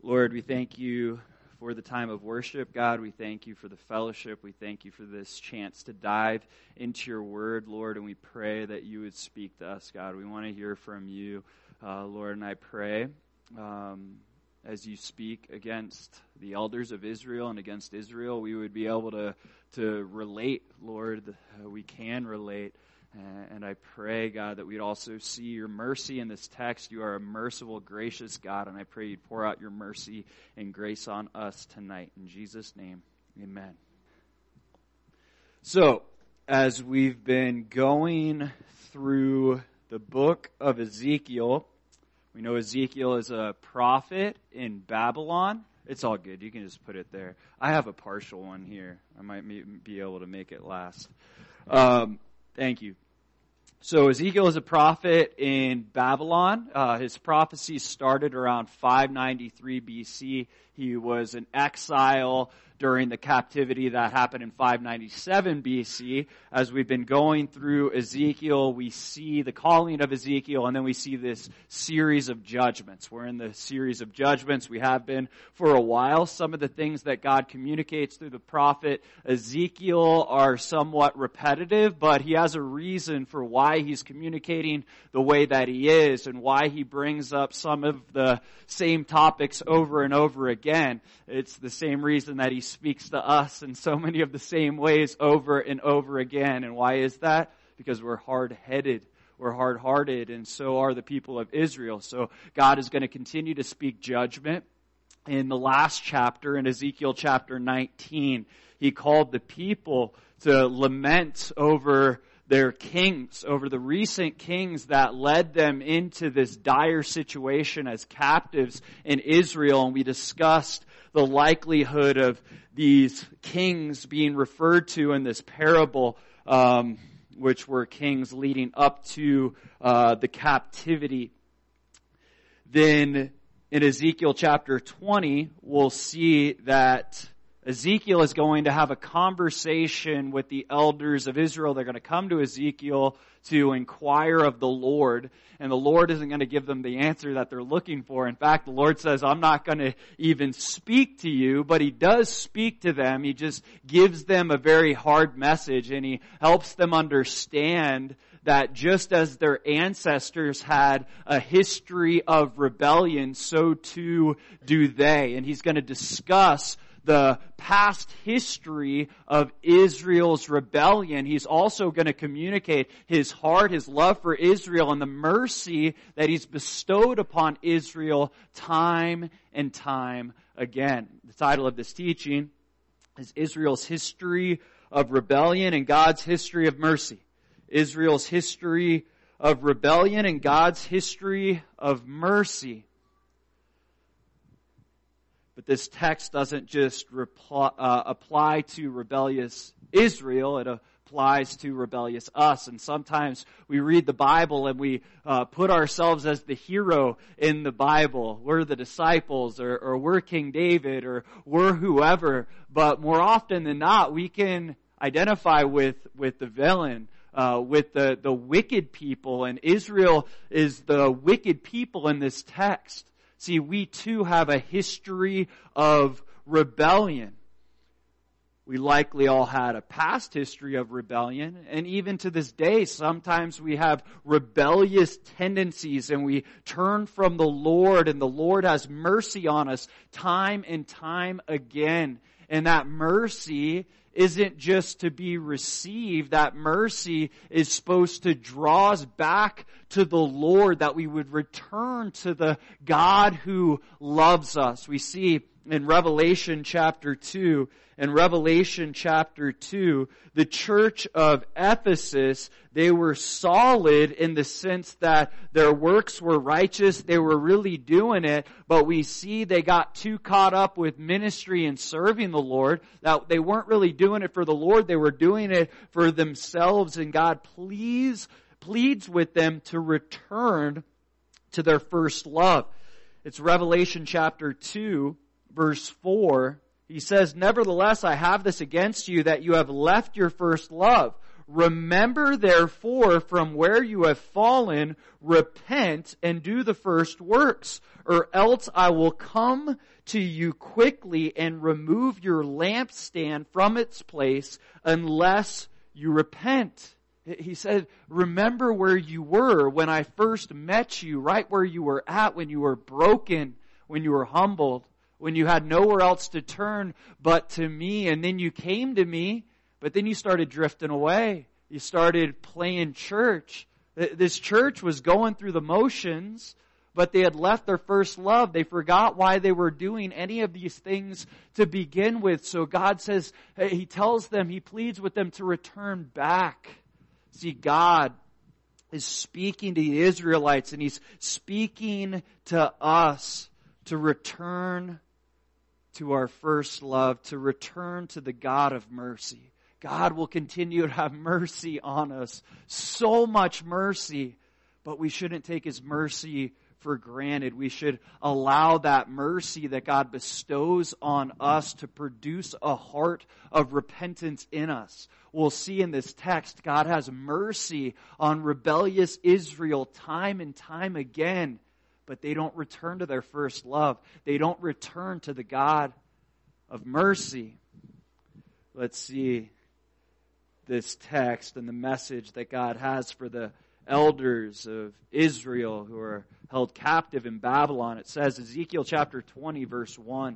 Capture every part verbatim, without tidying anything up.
Lord, we thank you for the time of worship. God, we thank you for the fellowship. We thank you for this chance to dive into your word, Lord, and we pray that you would speak to us, God. We want to hear from you, uh, Lord, and I pray um, as you speak against the elders of Israel and against Israel, we would be able to, to relate, Lord. Uh, we can relate. And I pray, God, that we'd also see your mercy in this text. You are a merciful, gracious God, and I pray you'd pour out your mercy and grace on us tonight. In Jesus' name, amen. So, as we've been going through the book of Ezekiel, we know Ezekiel is a prophet in Babylon. It's all good. You can just put it there. I have a partial one here. I might be able to make it last. Um, thank you. So Ezekiel is a prophet in Babylon. Uh, his prophecy started around five ninety-three B C. He was an exile during the captivity that happened in five ninety-seven B C. As we've been going through Ezekiel, we see the calling of Ezekiel, and then we see this series of judgments. We're in the series of judgments. We have been for a while. Some of the things that God communicates through the prophet Ezekiel are somewhat repetitive, but he has a reason for why he's communicating the way that he is and why he brings up some of the same topics over and over again. It's the same reason that he speaks to us in so many of the same ways over and over again. And why is that? Because we're hard-headed. We're hard-hearted, and so are the people of Israel. So God is going to continue to speak judgment. In the last chapter, in Ezekiel chapter nineteen, he called the people to lament over their kings, over the recent kings that led them into this dire situation as captives in Israel. And we discussed the likelihood of these kings being referred to in this parable, um, which were kings leading up to uh, the captivity. Then in Ezekiel chapter twenty, we'll see that Ezekiel is going to have a conversation with the elders of Israel. They're going to come to Ezekiel to inquire of the Lord, and the Lord isn't going to give them the answer that they're looking for. In fact, the Lord says, I'm not going to even speak to you, but He does speak to them. He just gives them a very hard message, and He helps them understand that just as their ancestors had a history of rebellion, so too do they. And He's going to discuss the past history of Israel's rebellion. He's also going to communicate His heart, His love for Israel, and the mercy that He's bestowed upon Israel time and time again. The title of this teaching is Israel's History of Rebellion and God's History of Mercy. Israel's history of rebellion and God's history of mercy. But this text doesn't just reply, uh, apply to rebellious Israel, it applies to rebellious us. And sometimes we read the Bible and we uh, put ourselves as the hero in the Bible. We're the disciples, or, or we're King David, or we're whoever. But more often than not, we can identify with, with the villain. Uh, with the, the wicked people, and Israel is the wicked people in this text. See, we too have a history of rebellion. We likely all had a past history of rebellion, and even to this day, sometimes we have rebellious tendencies and we turn from the Lord, and the Lord has mercy on us time and time again. And that mercy isn't just to be received. That mercy is supposed to draw us back to the Lord, that we would return to the God who loves us. We see in Revelation chapter two, in Revelation chapter two, the church of Ephesus, they were solid in the sense that their works were righteous, they were really doing it, but we see they got too caught up with ministry and serving the Lord, that they weren't really doing it for the Lord, they were doing it for themselves, and God please, pleads with them to return to their first love. It's Revelation chapter two, verse four. He says, "Nevertheless, I have this against you, that you have left your first love. Remember therefore from where you have fallen, repent and do the first works, or else I will come to you quickly and remove your lampstand from its place unless you repent. He said, remember where you were when I first met you, right where you were at when you were broken, when you were humbled, when you had nowhere else to turn but to me. And then you came to me, but then you started drifting away. You started playing church. This church was going through the motions, but they had left their first love. They forgot why they were doing any of these things to begin with. So God says, He tells them, He pleads with them to return back. See, God is speaking to the Israelites, and He's speaking to us to return to our first love, to return to the God of mercy. God will continue to have mercy on us. So much mercy, but we shouldn't take His mercy for granted. We should allow that mercy that God bestows on us to produce a heart of repentance in us. We'll see in this text, God has mercy on rebellious Israel time and time again, but they don't return to their first love. They don't return to the God of mercy. Let's see this text and the message that God has for the elders of Israel who are held captive in Babylon. It says, Ezekiel chapter twenty, verse one.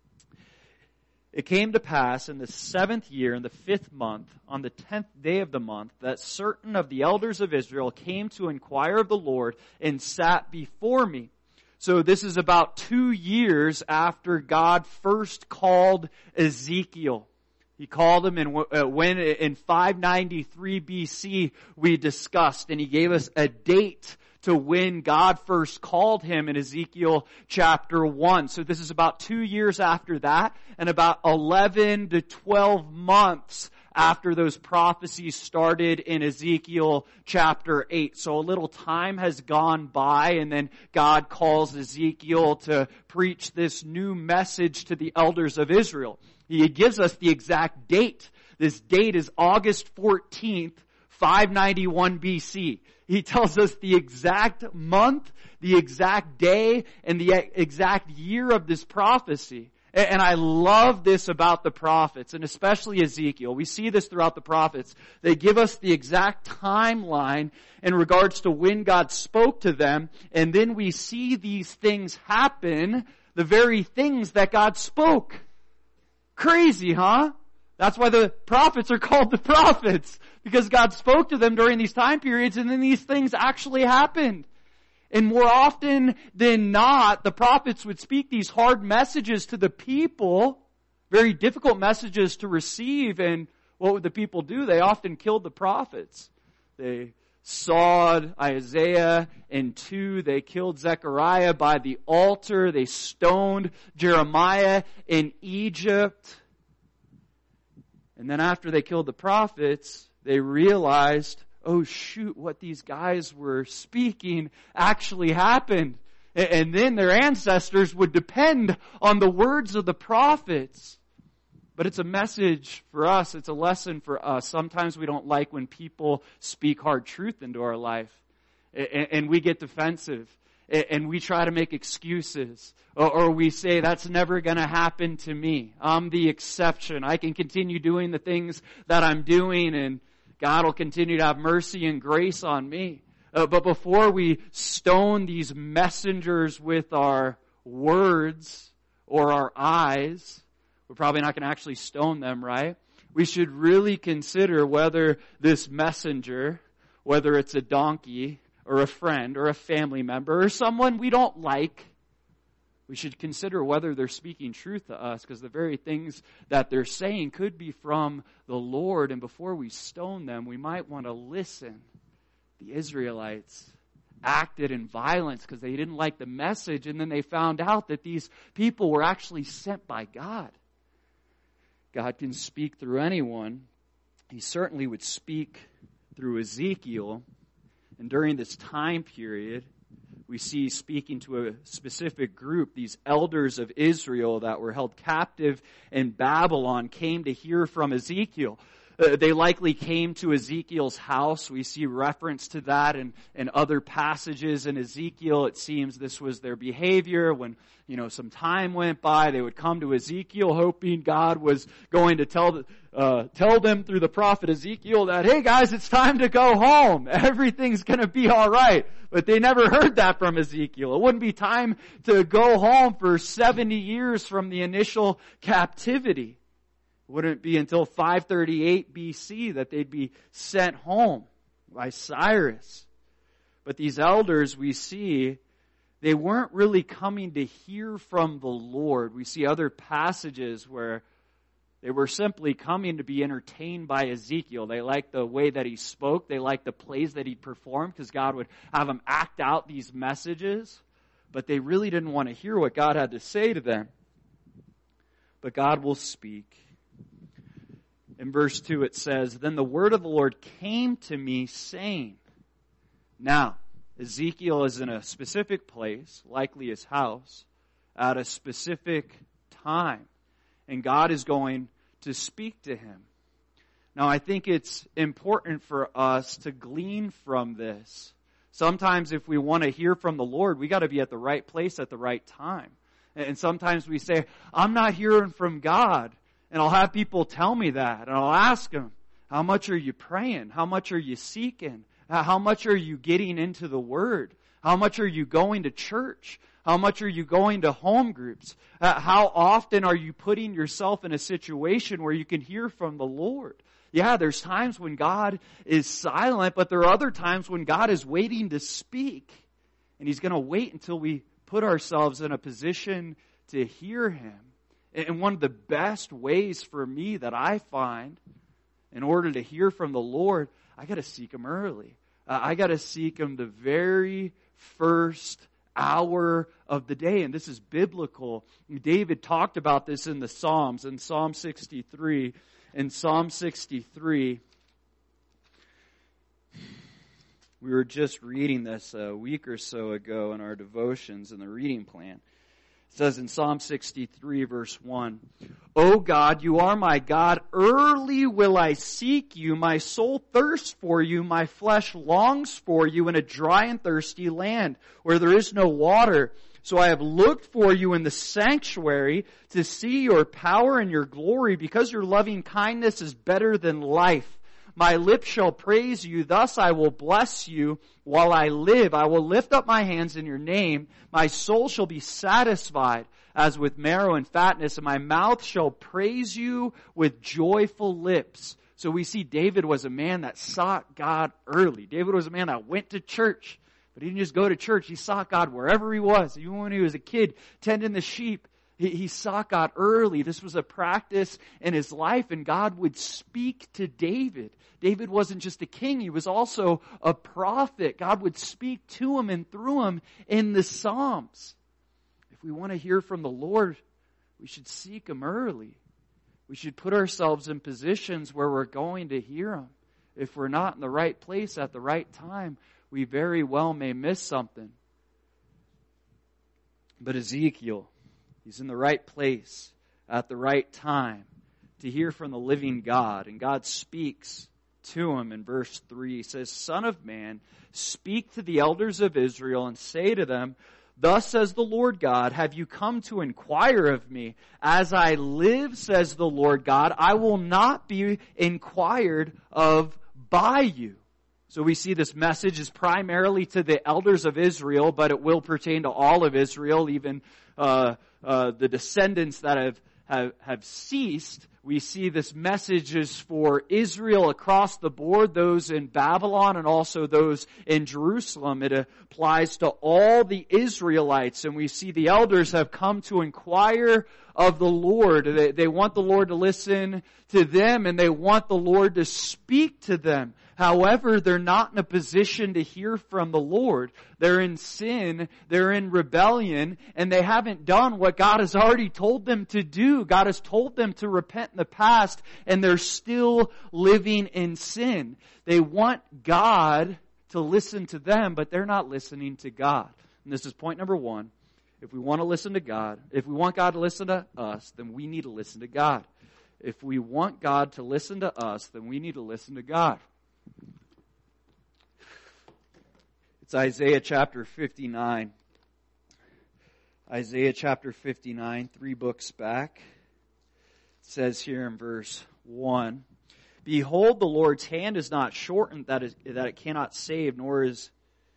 It came to pass in the seventh year, in the fifth month, on the tenth day of the month, that certain of the elders of Israel came to inquire of the Lord and sat before me. So this is about two years after God first called Ezekiel. He called him in, uh, when in five ninety-three B C we discussed, and He gave us a date to when God first called him in Ezekiel chapter one. So this is about two years after that, and about eleven to twelve months after those prophecies started in Ezekiel chapter eight. So a little time has gone by, and then God calls Ezekiel to preach this new message to the elders of Israel. He gives us the exact date. This date is August fourteenth, five ninety-one B C. He tells us the exact month, the exact day, and the exact year of this prophecy. And I love this about the prophets, and especially Ezekiel. We see this throughout the prophets. They give us the exact timeline in regards to when God spoke to them, and then we see these things happen, the very things that God spoke. Crazy, huh? That's why the prophets are called the prophets, because God spoke to them during these time periods, and then these things actually happened. And more often than not, the prophets would speak these hard messages to the people, very difficult messages to receive, and what would the people do? They often killed the prophets. They sawed Isaiah in two. They killed Zechariah by the altar. They stoned Jeremiah in Egypt. And then after they killed the prophets, they realized, oh shoot, what these guys were speaking actually happened. And then their ancestors would depend on the words of the prophets. But it's a message for us. It's a lesson for us. Sometimes we don't like when people speak hard truth into our life. And we get defensive. And we try to make excuses. Or we say, that's never going to happen to me. I'm the exception. I can continue doing the things that I'm doing, and God will continue to have mercy and grace on me. Uh, but before we stone these messengers with our words or our eyes, we're probably not going to actually stone them, right? We should really consider whether this messenger, whether it's a donkey or a friend or a family member or someone we don't like, we should consider whether they're speaking truth to us, because the very things that they're saying could be from the Lord. And before we stone them, we might want to listen. The Israelites acted in violence because they didn't like the message, and then they found out that these people were actually sent by God. God can speak through anyone. He certainly would speak through Ezekiel. And during this time period, we see speaking to a specific group, these elders of Israel that were held captive in Babylon came to hear from Ezekiel. Uh, they likely came to Ezekiel's house. We see reference to that in, in other passages in Ezekiel. It seems this was their behavior. When, you know, some time went by, they would come to Ezekiel hoping God was going to tell the, uh, tell them through the prophet Ezekiel that, hey guys, it's time to go home. Everything's gonna be alright. But they never heard that from Ezekiel. It wouldn't be time to go home for seventy years from the initial captivity. It wouldn't be until five thirty-eight B C that they'd be sent home by Cyrus. But these elders, we see, they weren't really coming to hear from the Lord. We see other passages where they were simply coming to be entertained by Ezekiel. They liked the way that he spoke. They liked the plays that he performed because God would have him act out these messages. But they really didn't want to hear what God had to say to them. But God will speak. In verse two it says, "Then the word of the Lord came to me saying." Now, Ezekiel is in a specific place, likely his house, at a specific time. And God is going to speak to him. Now, I think it's important for us to glean from this. Sometimes if we want to hear from the Lord, we got to be at the right place at the right time. And sometimes we say, I'm not hearing from God. And I'll have people tell me that. And I'll ask them, how much are you praying? How much are you seeking? How much are you getting into the Word? How much are you going to church? How much are you going to home groups? Uh, how often are you putting yourself in a situation where you can hear from the Lord? Yeah, there's times when God is silent, but there are other times when God is waiting to speak. And He's going to wait until we put ourselves in a position to hear Him. And one of the best ways for me that I find in order to hear from the Lord, I got to seek Him early. Uh, I got to seek Him the very first hour of the day. And this is biblical. David talked about this in the Psalms, in Psalm sixty-three. In Psalm sixty-three, we were just reading this a week or so ago in our devotions in the reading plan. It says in Psalm sixty-three verse one, "O God, you are my God. Early will I seek you. My soul thirsts for you. My flesh longs for you in a dry and thirsty land where there is no water. So I have looked for you in the sanctuary to see your power and your glory, because your loving kindness is better than life. My lips shall praise you. Thus I will bless you while I live. I will lift up my hands in your name. My soul shall be satisfied as with marrow and fatness, and my mouth shall praise you with joyful lips." So we see David was a man that sought God early. David was a man that went to church, but he didn't just go to church. He sought God wherever he was. Even when he was a kid tending the sheep, he, he sought God early. This was a practice in his life, and God would speak to David. David wasn't just a king, he was also a prophet. God would speak to him and through him in the Psalms. If we want to hear from the Lord, we should seek Him early. We should put ourselves in positions where we're going to hear Him. If we're not in the right place at the right time, we very well may miss something. But Ezekiel, he's in the right place at the right time to hear from the living God. And God speaks to him in verse three. He says, "Son of man, speak to the elders of Israel and say to them, Thus says the Lord God, have you come to inquire of me? As I live, says the Lord God, I will not be inquired of by you." So we see this message is primarily to the elders of Israel, but it will pertain to all of Israel, even uh, uh, the descendants that have, have, have ceased. We see this message is for Israel across the board, those in Babylon and also those in Jerusalem. It applies to all the Israelites, and we see the elders have come to inquire of the Lord. They, they want the Lord to listen to them, and they want the Lord to speak to them. However, they're not in a position to hear from the Lord. They're in sin, they're in rebellion, and they haven't done what God has already told them to do. God has told them to repent in the past, and they're still living in sin. They want God to listen to them, but they're not listening to God. And this is point number one. If we want to listen to God, if we want God to listen to us, then we need to listen to God. if we want God to listen to us, then we need to listen to God. It's Isaiah chapter fifty-nine. Isaiah chapter fifty-nine, three books back. It says here in verse one, Behold, the Lord's hand is not shortened that, is, that it cannot save, nor is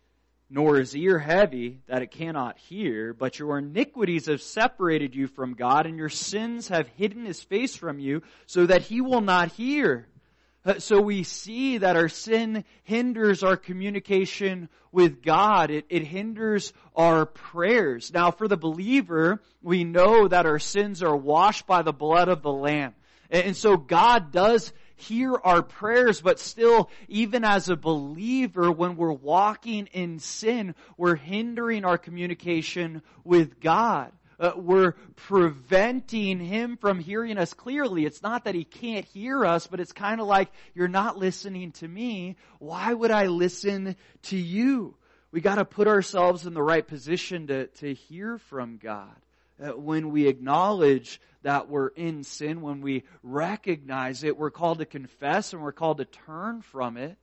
nor is ear heavy that it cannot hear, but your iniquities have separated you from God, and your sins have hidden His face from you, so that He will not hear. So we see that our sin hinders our communication with God. It, it hinders our prayers. Now, for the believer, we know that our sins are washed by the blood of the Lamb. And so God does hear our prayers, but still, even as a believer, when we're walking in sin, we're hindering our communication with God. Uh, we're preventing Him from hearing us clearly. It's not that He can't hear us, but it's kind of like, you're not listening to me. Why would I listen to you? We got to put ourselves in the right position to, to hear from God. Uh, when we acknowledge that we're in sin, when we recognize it, we're called to confess and we're called to turn from it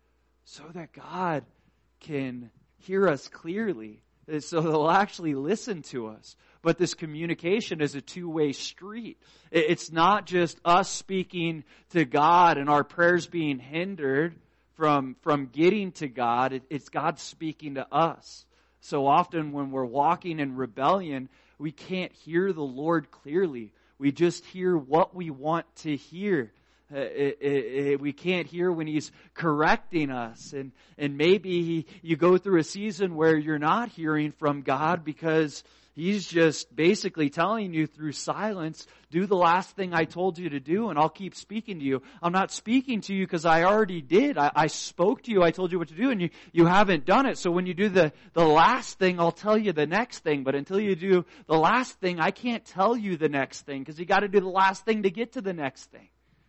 so that God can hear us clearly, so He'll actually listen to us. But this communication is a two-way street. It's not just us speaking to God and our prayers being hindered from, from getting to God. It's God speaking to us. So often when we're walking in rebellion, we can't hear the Lord clearly. We just hear what we want to hear. Uh, it, it, it, we can't hear when He's correcting us. And, and maybe he, you go through a season where you're not hearing from God because He's just basically telling you through silence, do the last thing I told you to do and I'll keep speaking to you. I'm not speaking to you because I already did. I, I spoke to you. I told you what to do and you, you haven't done it. So when you do the, the last thing, I'll tell you the next thing. But until you do the last thing, I can't tell you the next thing because you got to do the last thing to get to the next thing.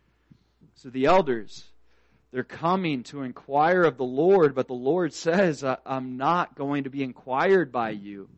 So the elders, they're coming to inquire of the Lord, but the Lord says, I'm not going to be inquired by you.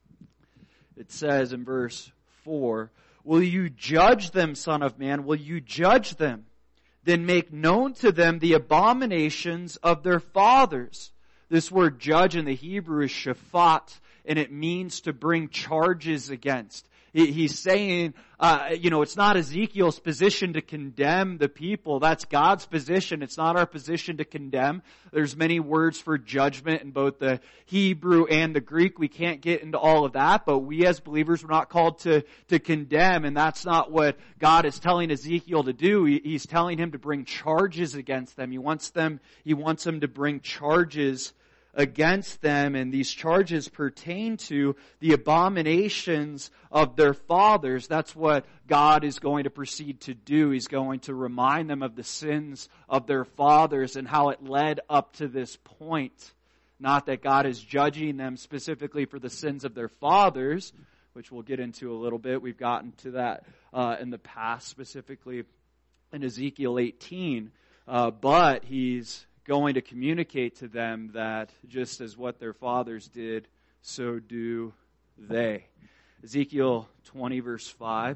It says in verse four, Will you judge them, Son of Man? Will you judge them? Then make known to them the abominations of their fathers. This word judge in the Hebrew is shafat, and it means to bring charges against. He's saying, uh, you know, it's not Ezekiel's position to condemn the people. That's God's position. It's not our position to condemn. There's many words for judgment in both the Hebrew and the Greek. We can't get into all of that, but we as believers, we're not called to, to condemn, and that's not what God is telling Ezekiel to do. He, he's telling him to bring charges against them. He wants them, he wants him to bring charges against them, and these charges pertain to the abominations of their fathers. That's what God is going to proceed to do. He's going to remind them of the sins of their fathers and how it led up to this point. Not that God is judging them specifically for the sins of their fathers, which we'll get into a little bit. We've gotten to that uh, in the past, specifically in Ezekiel eighteen. Uh, but He's going to communicate to them that just as what their fathers did, so do they. Ezekiel twenty verse five.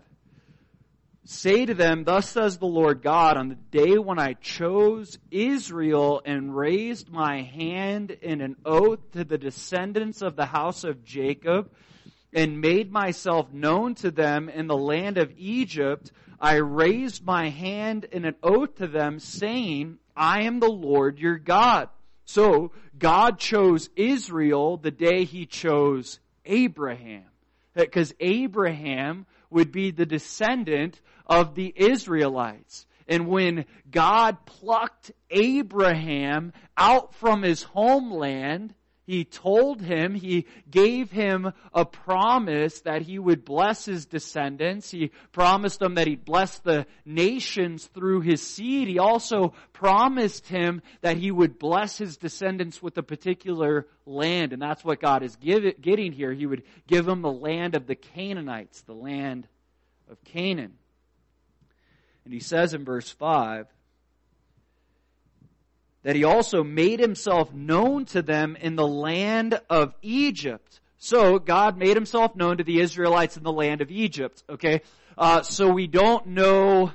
Say to them, Thus says the Lord God, on the day when I chose Israel and raised my hand in an oath to the descendants of the house of Jacob and made myself known to them in the land of Egypt, I raised my hand in an oath to them, saying, I am the Lord your God. So God chose Israel the day He chose Abraham. Because Abraham would be the descendant of the Israelites. And when God plucked Abraham out from his homeland, He told him, He gave him a promise that He would bless his descendants. He promised him that He'd bless the nations through his seed. He also promised him that He would bless his descendants with a particular land. And that's what God is give it, getting here. He would give him the land of the Canaanites, the land of Canaan. And He says in verse five, that He also made Himself known to them in the land of Egypt. So God made Himself known to the Israelites in the land of Egypt. Okay, uh, so we don't know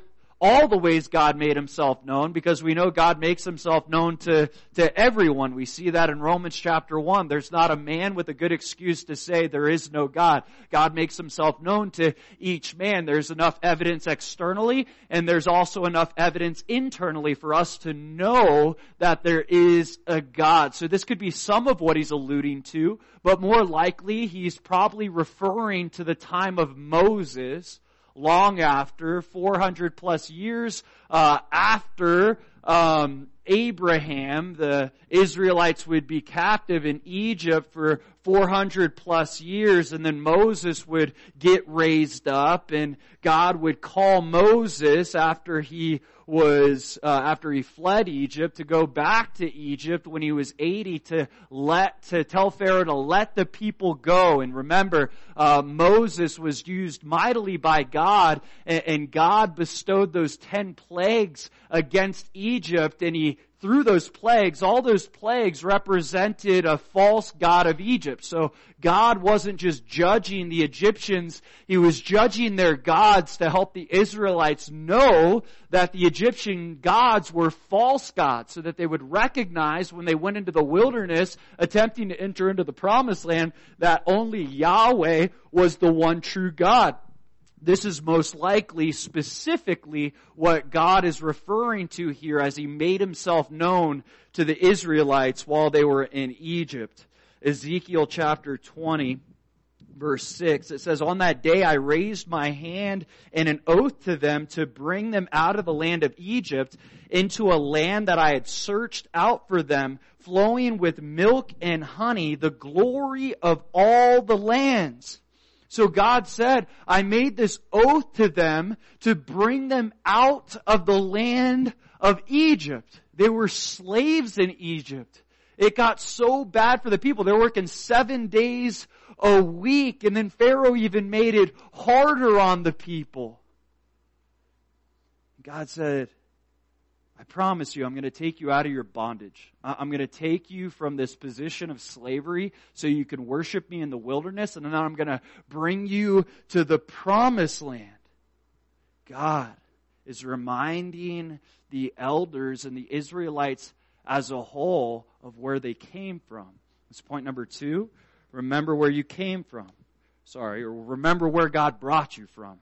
all the ways God made himself known, because we know God makes himself known to, to everyone. We see that in Romans chapter one. There's not a man with a good excuse to say there is no God. God makes himself known to each man. There's enough evidence externally, and there's also enough evidence internally for us to know that there is a God. So this could be some of what he's alluding to, but more likely he's probably referring to the time of Moses, long after, four hundred plus years uh, after um, Abraham. The Israelites would be captive in Egypt for four hundred plus years, and then Moses would get raised up, and God would call Moses after he was uh, after he fled Egypt to go back to Egypt when he was eighty to let to tell Pharaoh to let the people go. And remember, uh, Moses was used mightily by God, and, and God bestowed those ten plagues against Egypt, and he through those plagues, all those plagues represented a false god of Egypt. So God wasn't just judging the Egyptians, he was judging their gods to help the Israelites know that the Egyptian gods were false gods, so that they would recognize when they went into the wilderness attempting to enter into the promised land that only Yahweh was the one true God. This is most likely specifically what God is referring to here as he made himself known to the Israelites while they were in Egypt. Ezekiel chapter twenty, verse six, it says, "On that day I raised my hand in an oath to them to bring them out of the land of Egypt into a land that I had searched out for them, flowing with milk and honey, the glory of all the lands." So God said, I made this oath to them to bring them out of the land of Egypt. They were slaves in Egypt. It got so bad for the people. They were working seven days a week, and then Pharaoh even made it harder on the people. God said, I promise you, I'm going to take you out of your bondage. I'm going to take you from this position of slavery so you can worship me in the wilderness, and then I'm going to bring you to the promised land. God is reminding the elders and the Israelites as a whole of where they came from. That's point number two. Remember where you came from. Sorry, or remember where God brought you from.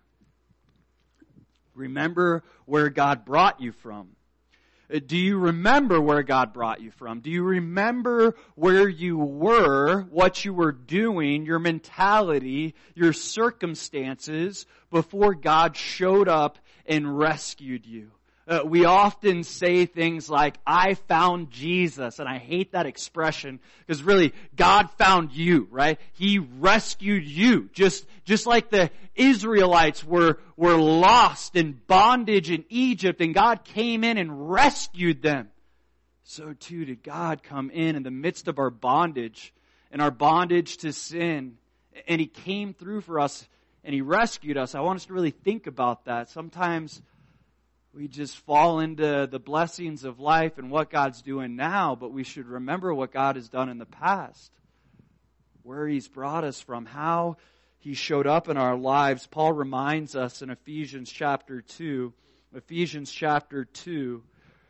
Remember where God brought you from. Do you remember where God brought you from? Do you remember where you were, what you were doing, your mentality, your circumstances before God showed up and rescued you? Uh, we often say things like, I found Jesus, and I hate that expression because really God found you, right? He rescued you. Just, just like the Israelites were, were lost in bondage in Egypt, and God came in and rescued them. So too did God come in in the midst of our bondage and our bondage to sin, and He came through for us and He rescued us. I want us to really think about that. Sometimes we just fall into the blessings of life and what God's doing now, but we should remember what God has done in the past, where He's brought us from, how He showed up in our lives. Paul reminds us in Ephesians chapter two, Ephesians chapter two,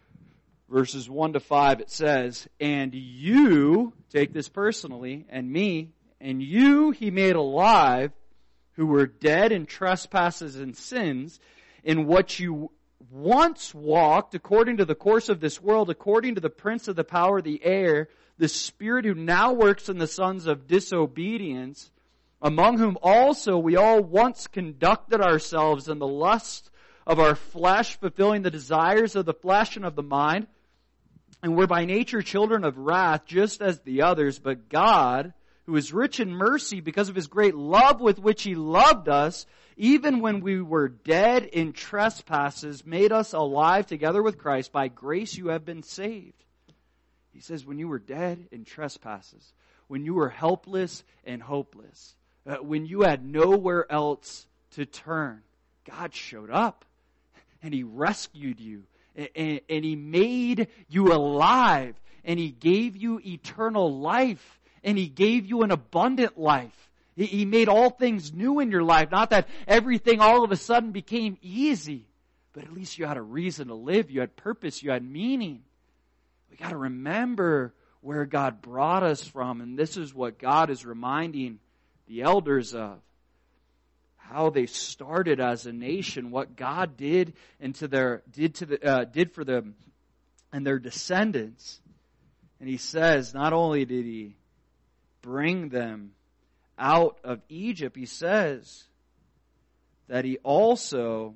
verses one to five, it says, "And you," take this personally, "and me, and you He made alive, who were dead in trespasses and sins, in what you once walked according to the course of this world, according to the prince of the power of the air, the spirit who now works in the sons of disobedience, among whom also we all once conducted ourselves in the lust of our flesh, fulfilling the desires of the flesh and of the mind, and were by nature children of wrath, just as the others. But God, who is rich in mercy because of His great love with which He loved us, even when we were dead in trespasses, made us alive together with Christ. By grace you have been saved." He says, when you were dead in trespasses, when you were helpless and hopeless, uh, when you had nowhere else to turn, God showed up and He rescued you, and, and He made you alive, and He gave you eternal life, and He gave you an abundant life. He made all things new in your life. Not that everything all of a sudden became easy, but at least you had a reason to live. You had purpose. You had meaning. We got to remember where God brought us from, and this is what God is reminding the elders of. How they started as a nation, what God did into their did to the uh, did for them and their descendants. And he says, not only did he bring them out of Egypt, he says that he also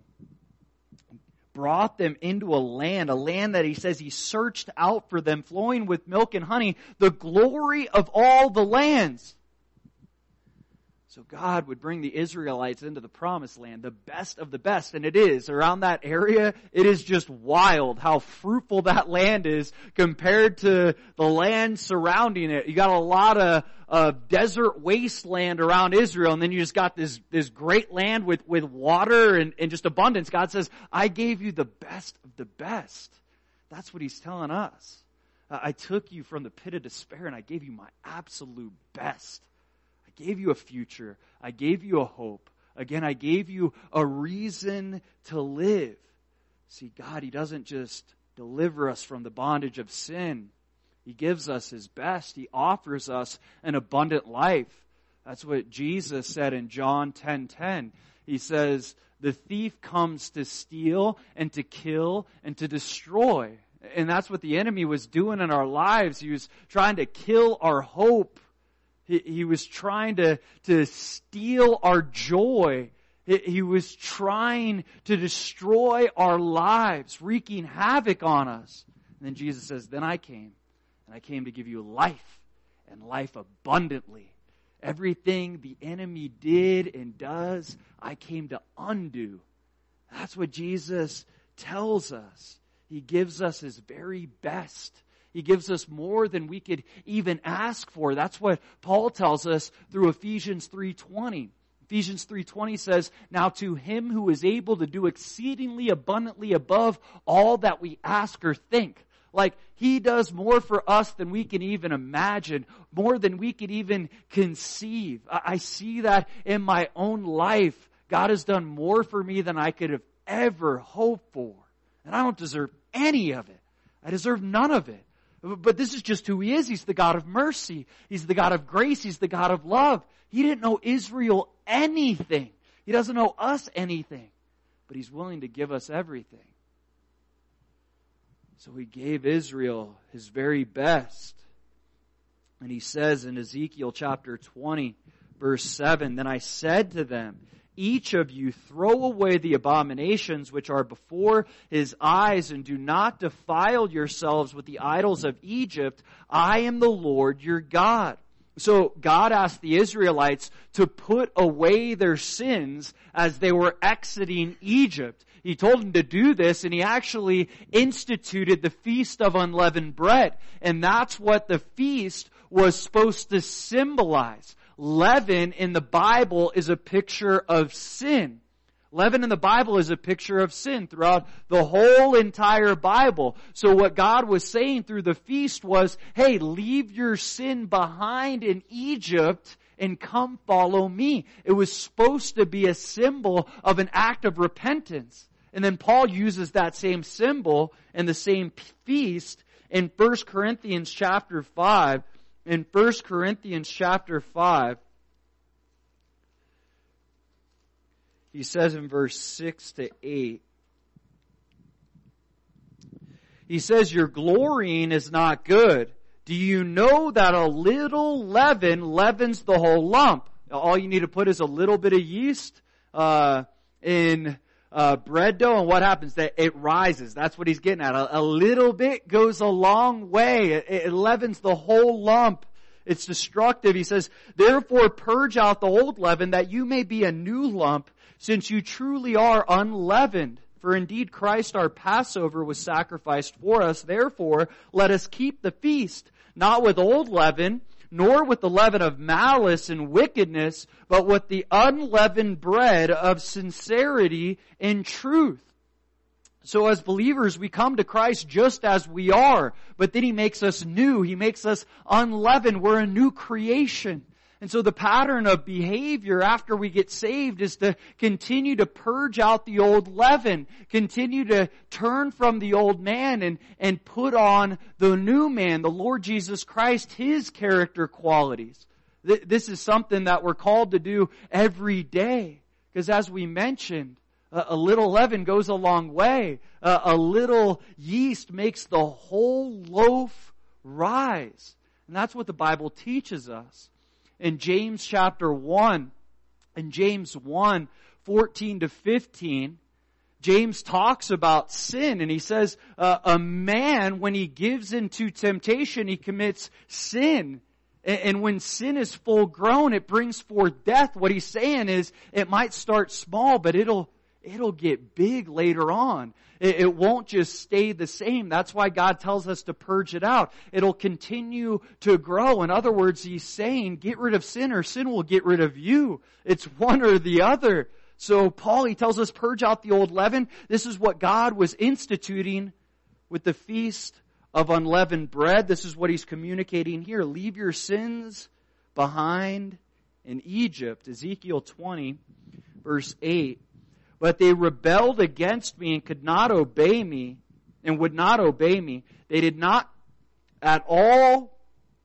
brought them into a land, a land that he says he searched out for them, flowing with milk and honey, the glory of all the lands. So God would bring the Israelites into the promised land, the best of the best. And it is. Around that area, it is just wild how fruitful that land is compared to the land surrounding it. You got a lot of uh, desert wasteland around Israel, and then you just got this, this great land with, with water and, and just abundance. God says, I gave you the best of the best. That's what he's telling us. Uh, I took you from the pit of despair, and I gave you my absolute best. I gave you a future. I gave you a hope. Again, I gave you a reason to live. See, God, he doesn't just deliver us from the bondage of sin. He gives us his best. He offers us an abundant life. That's what Jesus said in John ten ten. He says, the thief comes to steal and to kill and to destroy. And that's what the enemy was doing in our lives. He was trying to kill our hope. He, he was trying to, to steal our joy. He, he was trying to destroy our lives, wreaking havoc on us. And then Jesus says, then I came, and I came to give you life, and life abundantly. Everything the enemy did and does, I came to undo. That's what Jesus tells us. He gives us his very best. He gives us more than we could even ask for. That's what Paul tells us through Ephesians three twenty. Ephesians three twenty says, now to him who is able to do exceedingly abundantly above all that we ask or think. Like, he does more for us than we can even imagine, more than we could even conceive. I see that in my own life. God has done more for me than I could have ever hoped for. And I don't deserve any of it. I deserve none of it. But this is just who he is. He's the God of mercy. He's the God of grace. He's the God of love. He didn't know Israel anything. He doesn't know us anything. But he's willing to give us everything. So he gave Israel his very best. And he says in Ezekiel chapter twenty, verse seven, then I said to them, each of you throw away the abominations which are before his eyes, and do not defile yourselves with the idols of Egypt. I am the Lord your God. So God asked the Israelites to put away their sins as they were exiting Egypt. He told them to do this, and he actually instituted the Feast of Unleavened Bread. And that's what the feast was supposed to symbolize. Leaven in the Bible is a picture of sin. Leaven in the Bible is a picture of sin throughout the whole entire Bible. So what God was saying through the feast was, hey, leave your sin behind in Egypt and come follow me. It was supposed to be a symbol of an act of repentance. And then Paul uses that same symbol and the same feast in First Corinthians chapter five. In First Corinthians chapter five, he says in verse six to eight, he says, your glorying is not good. Do you know that a little leaven leavens the whole lump? All you need to put is a little bit of yeast uh, in uh, bread dough, and what happens? That it rises. That's what he's getting at. A, a little bit goes a long way. It, it leavens the whole lump. It's destructive. He says, therefore purge out the old leaven, that you may be a new lump, since you truly are unleavened. For indeed Christ our Passover was sacrificed for us. Therefore let us keep the feast, not with old leaven, nor with the leaven of malice and wickedness, but with the unleavened bread of sincerity and truth. So as believers, we come to Christ just as we are, but then he makes us new. He makes us unleavened. We're a new creation. And so the pattern of behavior after we get saved is to continue to purge out the old leaven, continue to turn from the old man and, and put on the new man, the Lord Jesus Christ, His character qualities. This is something that we're called to do every day. Because as we mentioned, a little leaven goes a long way. A little yeast makes the whole loaf rise. And that's what the Bible teaches us. In James chapter one, in James one, fourteen to fifteen, James talks about sin, and he says, uh, a man, when he gives into temptation, he commits sin. And, and when sin is full grown, it brings forth death. What he's saying is, it might start small, but it'll It'll get big later on. It, it won't just stay the same. That's why God tells us to purge it out. It'll continue to grow. In other words, He's saying, get rid of sin or sin will get rid of you. It's one or the other. So Paul, he tells us, purge out the old leaven. This is what God was instituting with the Feast of Unleavened Bread. This is what He's communicating here. Leave your sins behind in Egypt. Ezekiel twenty, verse eight. But they rebelled against me and could not obey me, and would not obey me. They did not at all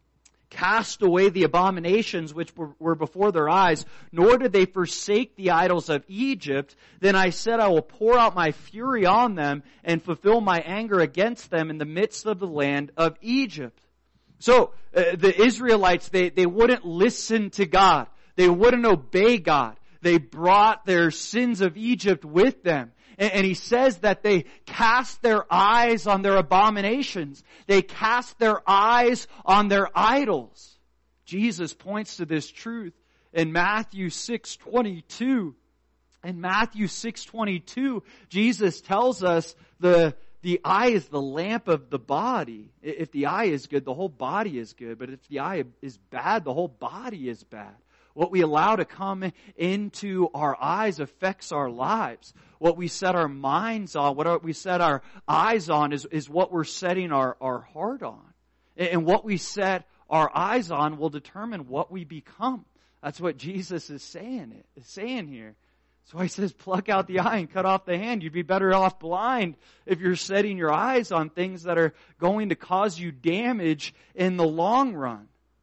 cast away the abominations which were, were before their eyes, nor did they forsake the idols of Egypt. Then I said, I will pour out my fury on them and fulfill my anger against them in the midst of the land of Egypt. So, uh, the Israelites, they, they wouldn't listen to God. They wouldn't obey God. They brought their sins of Egypt with them. And, and he says that they cast their eyes on their abominations. They cast their eyes on their idols. Jesus points to this truth in Matthew six twenty-two. In Matthew six twenty-two, Jesus tells us the The eye is the lamp of the body. If the eye is good, the whole body is good. But if the eye is bad, the whole body is bad. What we allow to come into our eyes affects our lives. What we set our minds on, what we set our eyes on is, is what we're setting our, our heart on. And what we set our eyes on will determine what we become. That's what Jesus is saying, is saying here. So he says, pluck out the eye and cut off the hand. You'd be better off blind if you're setting your eyes on things that are going to cause you damage in the long run.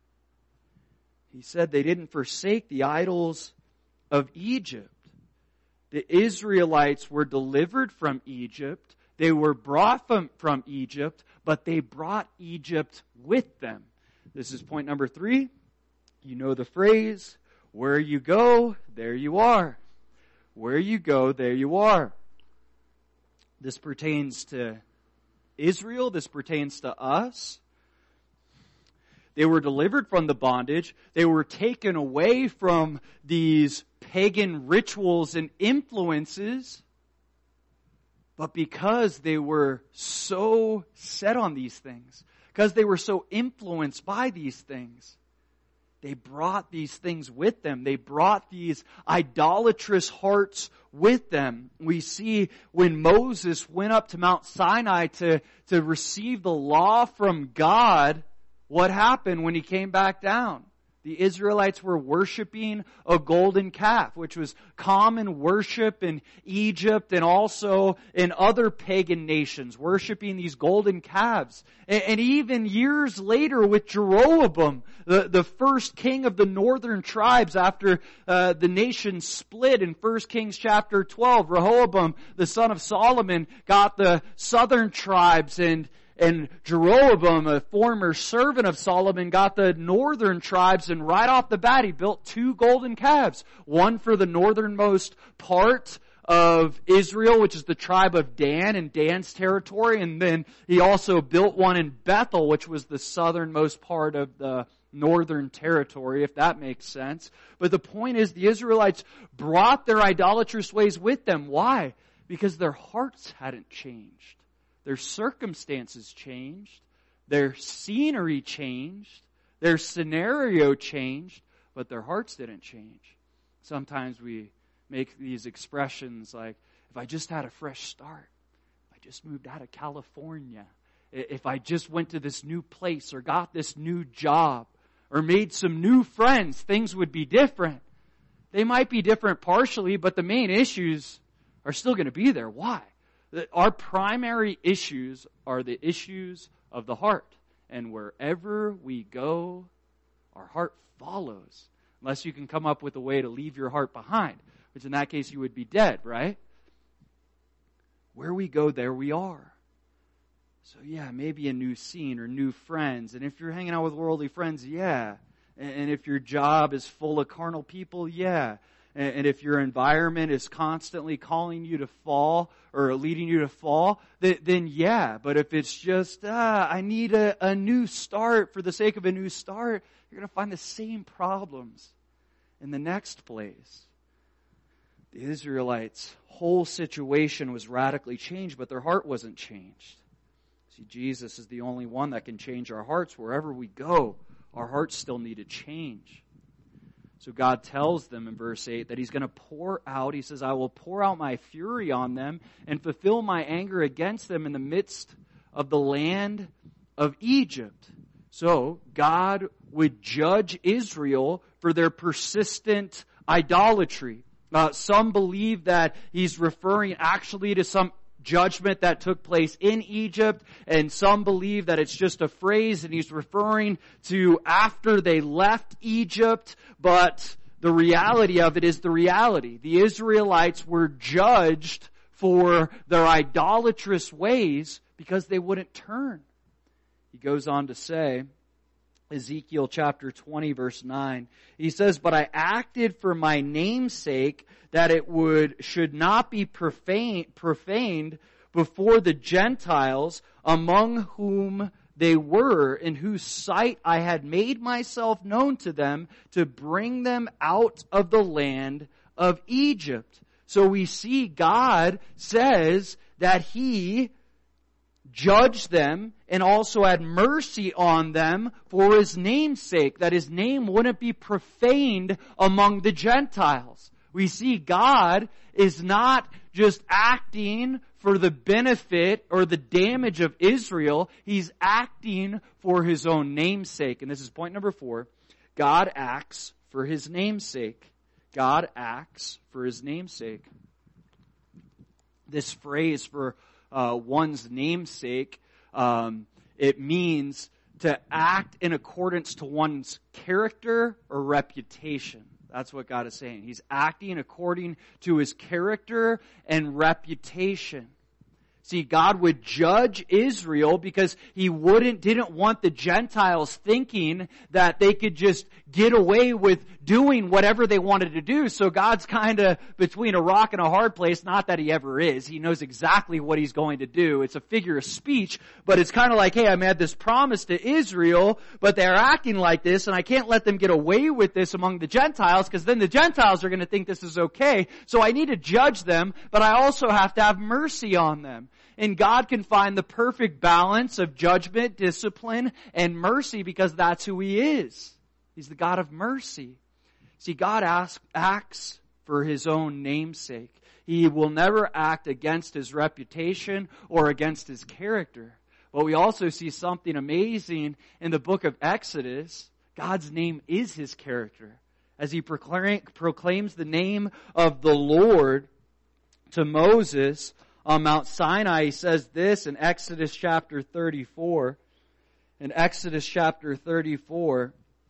He said they didn't forsake the idols of Egypt. The Israelites were delivered from Egypt. They were brought from, from Egypt, but they brought Egypt with them. This is point number three. You know the phrase, where you go, there you are. Where you go, there you are. This pertains to Israel. This pertains to us. They were delivered from the bondage. They were taken away from these pagan rituals and influences. But because they were so set on these things, because they were so influenced by these things, they brought these things with them. They brought these idolatrous hearts with them. We see when Moses went up to Mount Sinai to, to receive the law from God, what happened when he came back down? The Israelites were worshiping a golden calf, which was common worship in Egypt and also in other pagan nations, worshiping these golden calves. And, and even years later with Jeroboam, the, the first king of the northern tribes after uh, the nation split in First Kings chapter twelve, Rehoboam, the son of Solomon, got the southern tribes, and And Jeroboam, a former servant of Solomon, got the northern tribes, and right off the bat he built two golden calves. One for the northernmost part of Israel, which is the tribe of Dan and Dan's territory, and then he also built one in Bethel, which was the southernmost part of the northern territory, if that makes sense. But the point is, the Israelites brought their idolatrous ways with them. Why? Because their hearts hadn't changed. Their circumstances changed, their scenery changed, their scenario changed, but their hearts didn't change. Sometimes we make these expressions like, if I just had a fresh start, if I just moved out of California, if I just went to this new place or got this new job. or made some new friends, things would be different. They might be different partially, but the main issues are still going to be there. Why? Our primary issues are the issues of the heart. And wherever we go, our heart follows. Unless you can come up with a way to leave your heart behind, which in that case you would be dead, right? Where we go, there we are. So yeah, maybe a new scene or new friends. And if you're hanging out with worldly friends, yeah. And if your job is full of carnal people, yeah. And if your environment is constantly calling you to fall or leading you to fall, then yeah. But if it's just, ah, I need a, a new start for the sake of a new start, you're going to find the same problems in the next place. The Israelites' whole situation was radically changed, but their heart wasn't changed. See, Jesus is the only one that can change our hearts. Wherever we go, our hearts still need to change. So God tells them in verse eight that He's going to pour out, He says, I will pour out my fury on them and fulfill my anger against them in the midst of the land of Egypt. So God would judge Israel for their persistent idolatry. Uh, some believe that He's referring actually to some judgment that took place in Egypt, and some believe that it's just a phrase and He's referring to after they left Egypt, but the reality of it is the reality. The Israelites were judged for their idolatrous ways because they wouldn't turn. He goes on to say, Ezekiel chapter twenty verse nine, he says, but I acted for my name's sake that it would, should not be profane, profaned before the Gentiles among whom they were, in whose sight I had made myself known to them to bring them out of the land of Egypt. So we see God says that He judged them and also had mercy on them for His name's sake, that His name wouldn't be profaned among the Gentiles. We see God is not just acting for the benefit or the damage of Israel. He's acting for His own name's sake. And this is point number four. God acts for His name's sake. God acts for His name's sake. This phrase for uh, one's namesake, um, it means to act in accordance to one's character or reputation. That's what God is saying. He's acting according to His character and reputation. See, God would judge Israel because He wouldn't, didn't want the Gentiles thinking that they could just get away with doing whatever they wanted to do. So God's kind of between a rock and a hard place. Not that He ever is. He knows exactly what He's going to do. It's a figure of speech, but it's kind of like, hey, I made this promise to Israel, but they're acting like this, and I can't let them get away with this among the Gentiles, because then the Gentiles are going to think this is okay. So I need to judge them, but I also have to have mercy on them. And God can find the perfect balance of judgment, discipline, and mercy because that's who He is. He's the God of mercy. See, God asks, acts for His own namesake. He will never act against His reputation or against His character. But we also see something amazing in the book of Exodus. God's name is His character. As He proclaim, proclaims the name of the Lord to Moses on Mount Sinai, He says this in Exodus chapter thirty-four. In Exodus chapter thirty-four,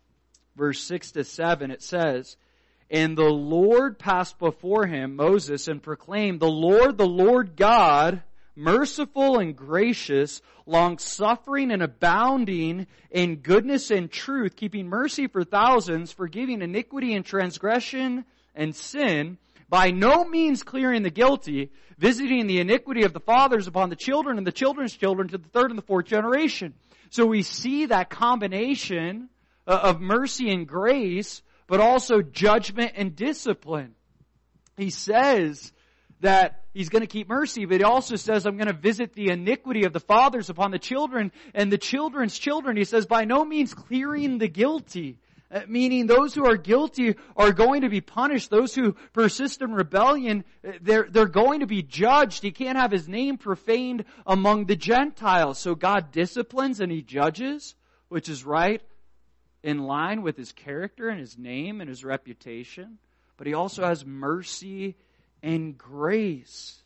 verse six to seven, it says, and the Lord passed before him, Moses, and proclaimed, the Lord, the Lord God, merciful and gracious, long-suffering and abounding in goodness and truth, keeping mercy for thousands, forgiving iniquity and transgression and sin, by no means clearing the guilty, visiting the iniquity of the fathers upon the children and the children's children to the third and the fourth generation. So we see that combination of mercy and grace, but also judgment and discipline. He says that He's going to keep mercy, but He also says, I'm going to visit the iniquity of the fathers upon the children and the children's children. He says, by no means clearing the guilty. Uh, meaning those who are guilty are going to be punished. Those who persist in rebellion, they're, they're going to be judged. He can't have His name profaned among the Gentiles. So God disciplines and He judges, which is right in line with his character and his name and his reputation, but he also has mercy and grace.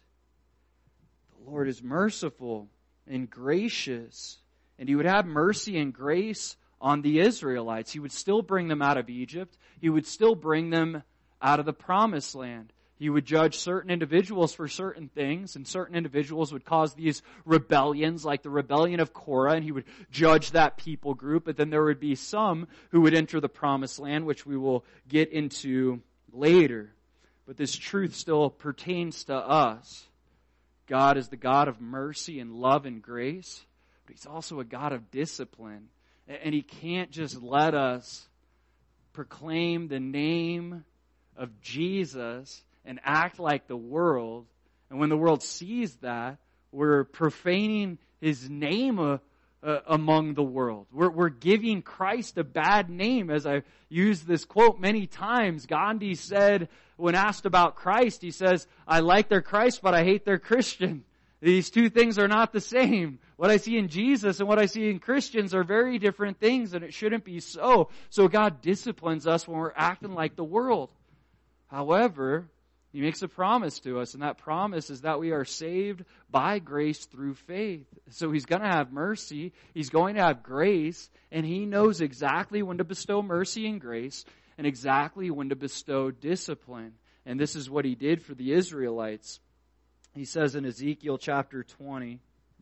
The Lord is merciful and gracious, and he would have mercy and grace on the Israelites. He would still bring them out of Egypt. He would still bring them out of the promised land. He would judge certain individuals for certain things, and certain individuals would cause these rebellions, like the rebellion of Korah, and he would judge that people group. But then there would be some who would enter the promised land, which we will get into later. But this truth still pertains to us. God is the God of mercy and love and grace, but he's also a God of discipline. And he can't just let us proclaim the name of Jesus and act like the world. And when the world sees that, we're profaning his name uh, uh, among the world. We're, we're giving Christ a bad name. As I used this quote many times, Gandhi said, when asked about Christ, he says, I like their Christ, but I hate their Christian. These two things are not the same. What I see in Jesus and what I see in Christians are very different things, and it shouldn't be so. So God disciplines us when we're acting like the world. However, he makes a promise to us, and that promise is that we are saved by grace through faith. So he's going to have mercy, he's going to have grace, and he knows exactly when to bestow mercy and grace, and exactly when to bestow discipline. And this is what he did for the Israelites. He says in Ezekiel chapter twenty,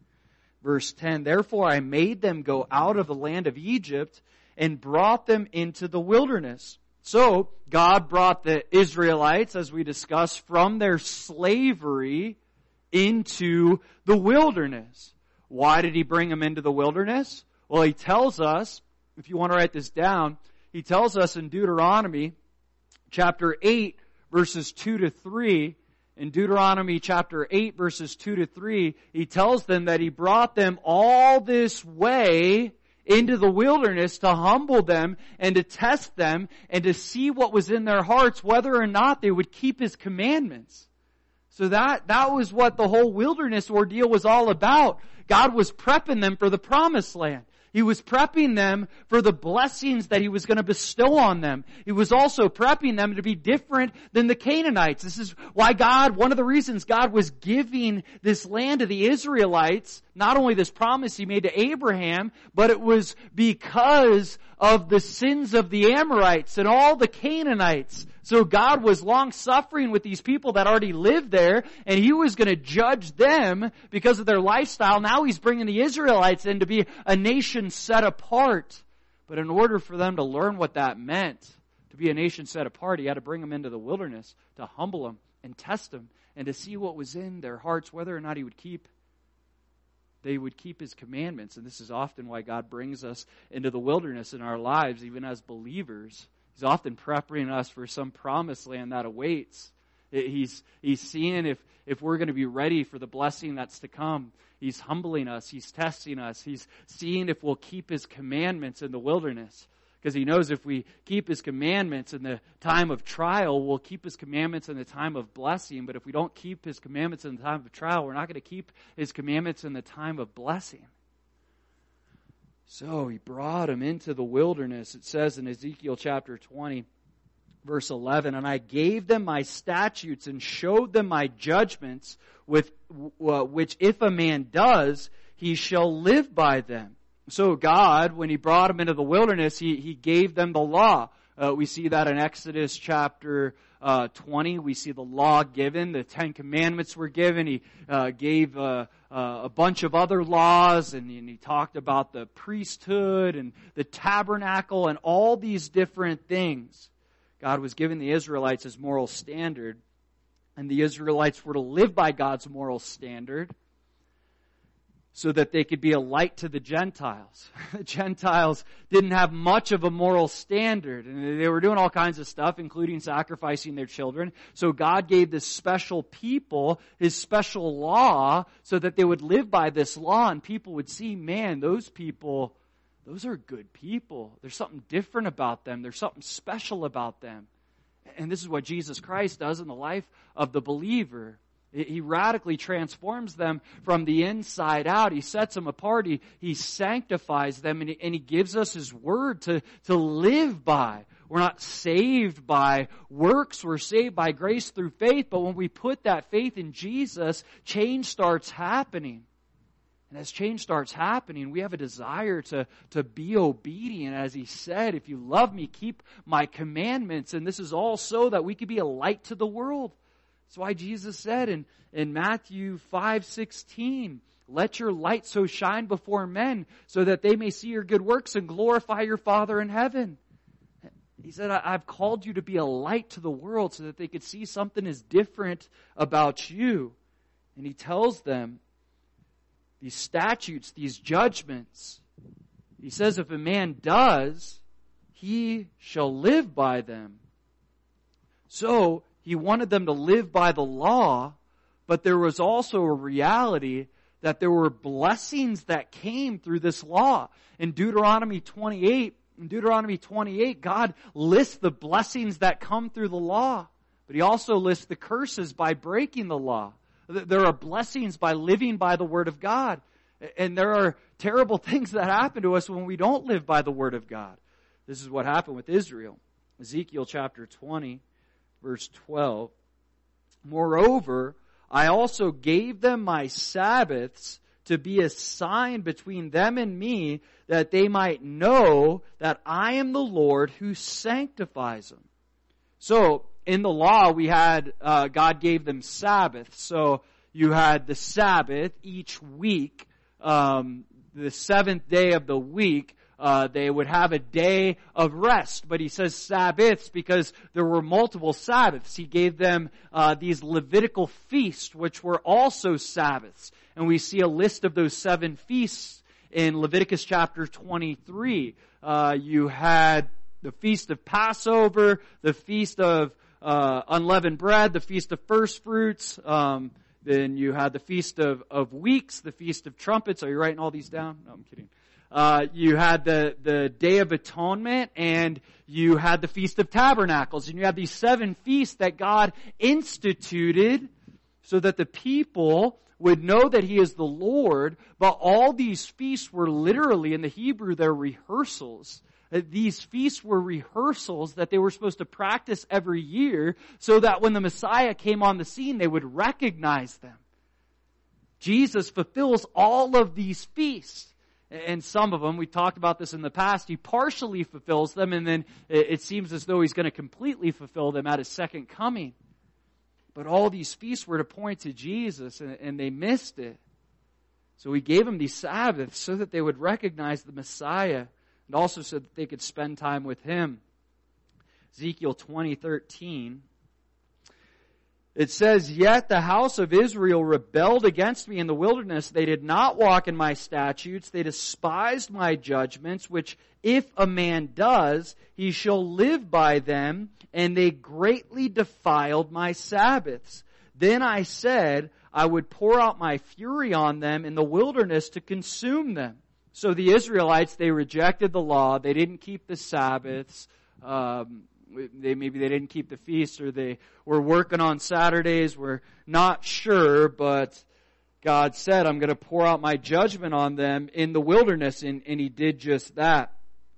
verse ten, Therefore I made them go out of the land of Egypt and brought them into the wilderness. So, God brought the Israelites, as we discussed, from their slavery into the wilderness. Why did he bring them into the wilderness? Well, he tells us, if you want to write this down, he tells us in Deuteronomy chapter eight, verses two to three, in Deuteronomy chapter eight, verses two to three, he tells them that he brought them all this way into the wilderness to humble them and to test them and to see what was in their hearts, whether or not they would keep his commandments. So that, that was what the whole wilderness ordeal was all about. God was prepping them for the promised land. He was prepping them for the blessings that he was going to bestow on them. He was also prepping them to be different than the Canaanites. This is why God, one of the reasons God was giving this land to the Israelites, not only this promise he made to Abraham, but it was because of the sins of the Amorites and all the Canaanites. So God was long-suffering with these people that already lived there, and he was going to judge them because of their lifestyle. Now he's bringing the Israelites in to be a nation set apart. But in order for them to learn what that meant, to be a nation set apart, he had to bring them into the wilderness to humble them and test them and to see what was in their hearts, whether or not he would keep they would keep his commandments. And this is often why God brings us into the wilderness in our lives, even as believers. He's often preparing us for some promised land that awaits. He's, he's seeing if, if we're going to be ready for the blessing that's to come. He's humbling us. He's testing us. He's seeing if we'll keep his commandments in the wilderness. Because he knows if we keep his commandments in the time of trial, we'll keep his commandments in the time of blessing. But if we don't keep his commandments in the time of trial, we're not going to keep his commandments in the time of blessing. So he brought him into the wilderness. It says in Ezekiel chapter twenty, verse eleven, And I gave them my statutes and showed them my judgments, with uh, which if a man does, he shall live by them. So God, when he brought them into the wilderness, he, he gave them the law. Uh, we see that in Exodus chapter uh, twenty. We see the law given. The Ten Commandments were given. He uh, gave uh, uh, a bunch of other laws, and, and he talked about the priesthood and the tabernacle and all these different things. God was giving the Israelites his moral standard, and the Israelites were to live by God's moral standard, so that they could be a light to the Gentiles. The Gentiles didn't have much of a moral standard, and they were doing all kinds of stuff, including sacrificing their children. So God gave this special people his special law so that they would live by this law, and people would see, man, those people, those are good people. There's something different about them. There's something special about them. And this is what Jesus Christ does in the life of the believer. He radically transforms them from the inside out. He sets them apart. He, he sanctifies them, and he, and he gives us His Word to, to live by. We're not saved by works. We're saved by grace through faith. But when we put that faith in Jesus, change starts happening. And as change starts happening, we have a desire to, to be obedient. As He said, if you love me, keep my commandments. And this is all so that we could be a light to the world. That's why Jesus said in, in Matthew five sixteen, let your light so shine before men so that they may see your good works and glorify your Father in heaven. He said, I've called you to be a light to the world so that they could see something is different about you. And He tells them these statutes, these judgments. He says if a man does, he shall live by them. So, He wanted them to live by the law, but there was also a reality that there were blessings that came through this law. In Deuteronomy twenty-eight, in Deuteronomy twenty-eight, God lists the blessings that come through the law, but He also lists the curses by breaking the law. There are blessings by living by the Word of God, and there are terrible things that happen to us when we don't live by the Word of God. This is what happened with Israel. Ezekiel chapter twenty. Verse twelve, moreover, I also gave them my Sabbaths to be a sign between them and me, that they might know that I am the Lord who sanctifies them. So, in the law, we had, uh, God gave them Sabbaths. So, you had the Sabbath each week, um, the seventh day of the week. Uh, they would have a day of rest, but He says Sabbaths because there were multiple Sabbaths. He gave them uh, these Levitical feasts, which were also Sabbaths. And we see a list of those seven feasts in Leviticus chapter twenty-three. Uh, you had the Feast of Passover, the Feast of uh, Unleavened Bread, the Feast of First Fruits. Um, then you had the Feast of, of Weeks, the Feast of Trumpets. Are you writing all these down? No, I'm kidding. Uh, you had the, the Day of Atonement, and you had the Feast of Tabernacles. And you have these seven feasts that God instituted so that the people would know that He is the Lord. But all these feasts were literally, in the Hebrew, they're rehearsals. These feasts were rehearsals that they were supposed to practice every year so that when the Messiah came on the scene, they would recognize them. Jesus fulfills all of these feasts. And some of them, we talked about this in the past, He partially fulfills them, and then it seems as though He's going to completely fulfill them at His second coming. But all these feasts were to point to Jesus, and they missed it. So He gave them these Sabbaths so that they would recognize the Messiah, and also so that they could spend time with Him. Ezekiel twenty thirteen. It says, yet the house of Israel rebelled against me in the wilderness. They did not walk in my statutes. They despised my judgments, which if a man does, he shall live by them. And they greatly defiled my Sabbaths. Then I said, I would pour out my fury on them in the wilderness to consume them. So the Israelites, they rejected the law. They didn't keep the Sabbaths. Um, They maybe they didn't keep the feast, or they were working on Saturdays. We're not sure, but God said, I'm going to pour out my judgment on them in the wilderness, and, and He did just that.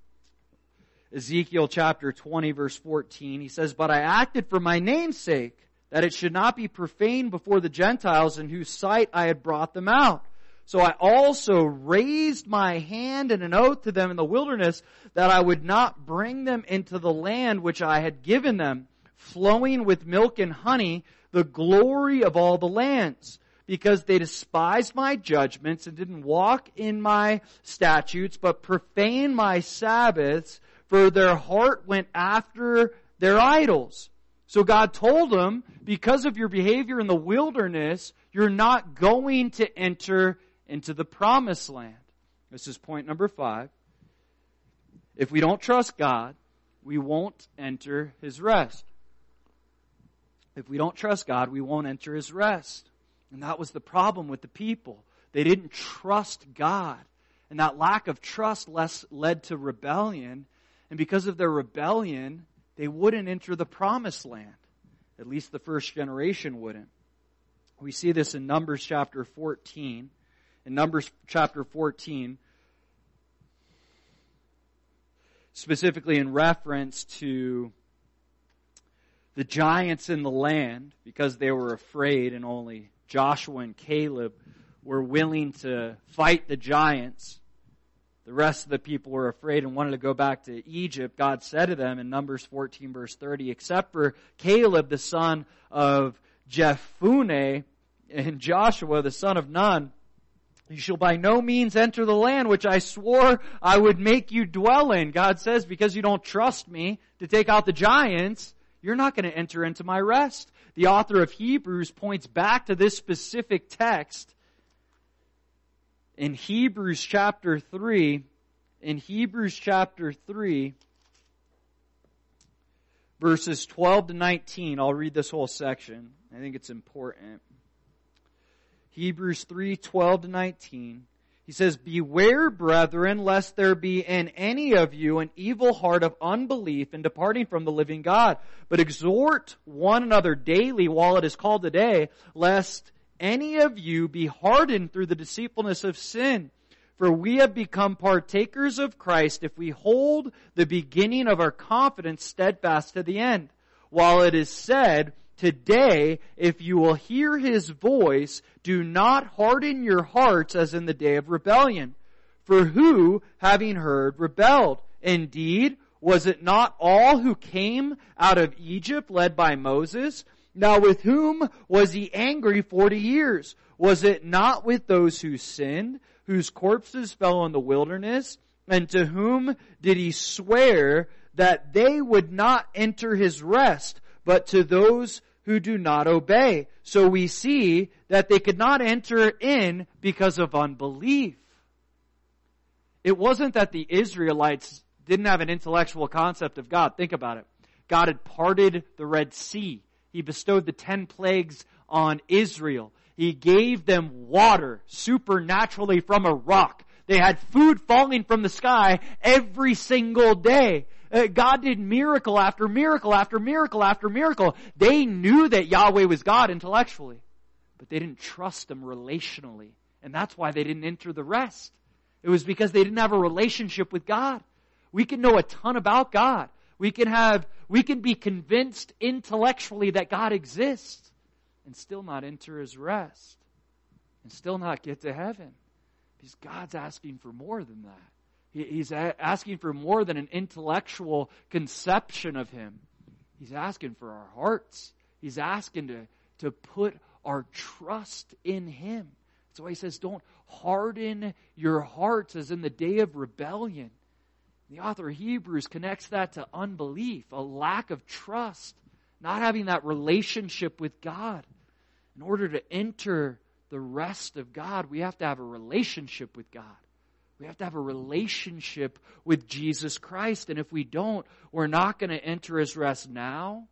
Ezekiel chapter twenty, verse fourteen, He says, but I acted for my name's sake, that it should not be profaned before the Gentiles, in whose sight I had brought them out. So I also raised my hand in an oath to them in the wilderness that I would not bring them into the land which I had given them, flowing with milk and honey, the glory of all the lands, because they despised my judgments and didn't walk in my statutes, but profaned my Sabbaths, for their heart went after their idols. So God told them, because of your behavior in the wilderness, you're not going to enter into the promised land. This is point number five. If we don't trust God, we won't enter His rest. If we don't trust God, we won't enter His rest. And that was the problem with the people. They didn't trust God. And that lack of trust led to rebellion. And because of their rebellion, they wouldn't enter the promised land. At least the first generation wouldn't. We see this in Numbers chapter fourteen. In Numbers chapter fourteen, specifically in reference to the giants in the land, because they were afraid and only Joshua and Caleb were willing to fight the giants. The rest of the people were afraid and wanted to go back to Egypt. God said to them in Numbers fourteen verse thirty, except for Caleb the son of Jephunneh and Joshua the son of Nun, you shall by no means enter the land which I swore I would make you dwell in. God says, because you don't trust me to take out the giants, you're not going to enter into my rest. The author of Hebrews points back to this specific text in Hebrews chapter three. In Hebrews chapter three, verses twelve to nineteen. I'll read this whole section. I think it's important. Hebrews three, twelve to nineteen. He says, beware, brethren, lest there be in any of you an evil heart of unbelief in departing from the living God. But exhort one another daily while it is called today, lest any of you be hardened through the deceitfulness of sin. For we have become partakers of Christ if we hold the beginning of our confidence steadfast to the end. While it is said, today, if you will hear His voice, do not harden your hearts as in the day of rebellion. For who, having heard, rebelled? Indeed, was it not all who came out of Egypt led by Moses? Now with whom was He angry forty years? Was it not with those who sinned, whose corpses fell in the wilderness? And to whom did He swear that they would not enter His rest, but to those who do not obey? So we see that they could not enter in because of unbelief. It wasn't that the Israelites didn't have an intellectual concept of God. Think about it. God had parted the Red Sea. He bestowed the ten plagues on Israel. He gave them water supernaturally from a rock. They had food falling from the sky every single day. Uh, God did miracle after miracle after miracle after miracle. They knew that Yahweh was God intellectually, but they didn't trust Him relationally. And that's why they didn't enter the rest. It was because they didn't have a relationship with God. We can know a ton about God. We can have, we can be convinced intellectually that God exists and still not enter His rest and still not get to heaven. Because God's asking for more than that. He's asking for more than an intellectual conception of Him. He's asking for our hearts. He's asking to, to put our trust in Him. That's why He says, don't harden your hearts as in the day of rebellion. The author of Hebrews connects that to unbelief, a lack of trust, not having that relationship with God. In order to enter the rest of God, we have to have a relationship with God. We have to have a relationship with Jesus Christ. And if we don't, we're not going to enter His rest now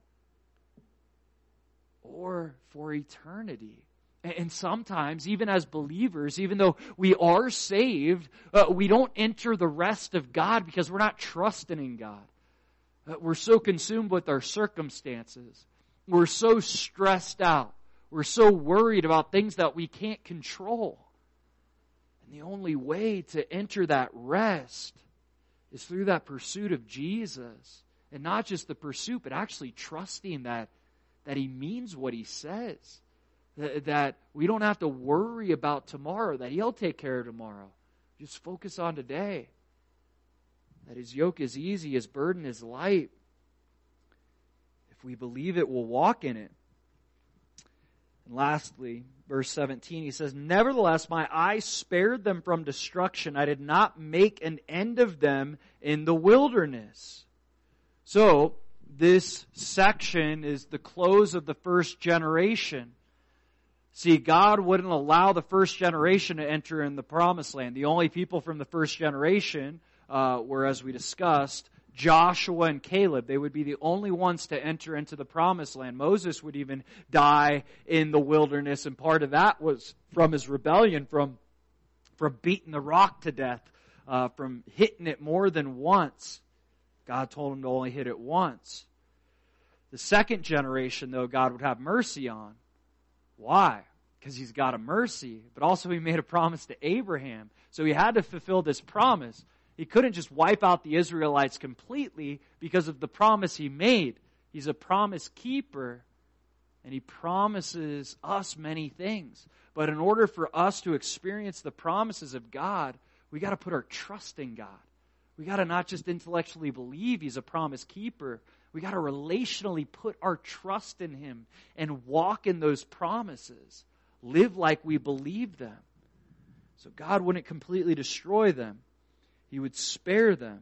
or for eternity. And sometimes, even as believers, even though we are saved, uh, we don't enter the rest of God because we're not trusting in God. Uh, we're so consumed with our circumstances. We're so stressed out. We're so worried about things that we can't control. And the only way to enter that rest is through that pursuit of Jesus. And not just the pursuit, but actually trusting that, that He means what He says. That, that we don't have to worry about tomorrow, that He'll take care of tomorrow. Just focus on today. That His yoke is easy, His burden is light. If we believe it, we'll walk in it. And lastly, verse seventeen, he says, nevertheless, my eye spared them from destruction. I did not make an end of them in the wilderness. So, this section is the close of the first generation. See, God wouldn't allow the first generation to enter in the promised land. The only people from the first generation uh, were, as we discussed, Joshua and Caleb. They would be the only ones to enter into the promised land. Moses would even die in the wilderness, and part of that was from his rebellion, from, from beating the rock to death, uh, from hitting it more than once. God told him to only hit it once. The second generation, though, God would have mercy on. Why? because he's God of mercy, but also he made a promise to Abraham. So he had to fulfill this promise. He couldn't just wipe out the Israelites completely because of the promise he made. He's a promise keeper, and he promises us many things. But in order for us to experience the promises of God, we got to put our trust in God. We got to not just intellectually believe he's a promise keeper. We got to relationally put our trust in him and walk in those promises. Live like we believe them. So God wouldn't completely destroy them. He would spare them.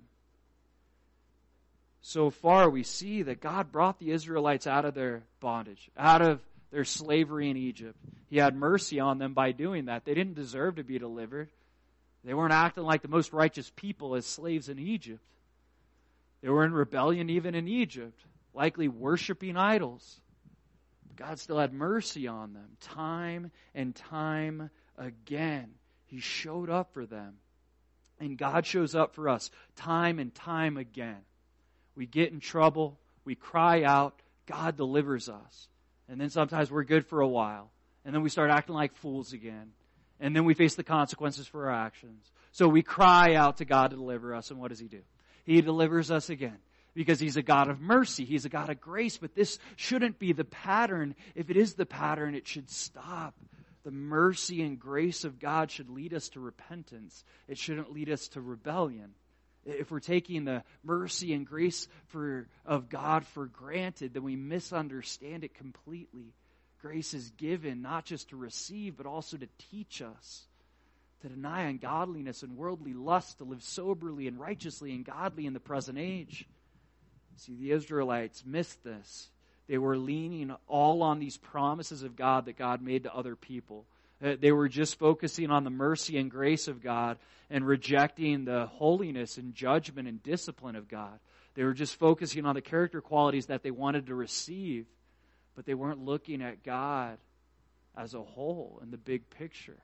So far we see that God brought the Israelites out of their bondage, out of their slavery in Egypt. He had mercy on them by doing that. They didn't deserve to be delivered. They weren't acting like the most righteous people as slaves in Egypt. They were in rebellion even in Egypt, likely worshiping idols. But God still had mercy on them time and time again. He showed up for them. And God shows up for us time and time again. We get in trouble. We cry out. God delivers us. And then sometimes we're good for a while. And then we start acting like fools again. And then we face the consequences for our actions. So we cry out to God to deliver us. And what does he do? He delivers us again. Because he's a God of mercy. He's a God of grace. But this shouldn't be the pattern. If it is the pattern, it should stop. The mercy and grace of God should lead us to repentance. It shouldn't lead us to rebellion. If we're taking the mercy and grace for, of God for granted, then we misunderstand it completely. Grace is given not just to receive, but also to teach us, to deny ungodliness and worldly lust, to live soberly and righteously and godly in the present age. See, the Israelites missed this. They were leaning all on these promises of God that God made to other people. They were just focusing on the mercy and grace of God and rejecting the holiness and judgment and discipline of God. They were just focusing on the character qualities that they wanted to receive, but they weren't looking at God as a whole in the big picture.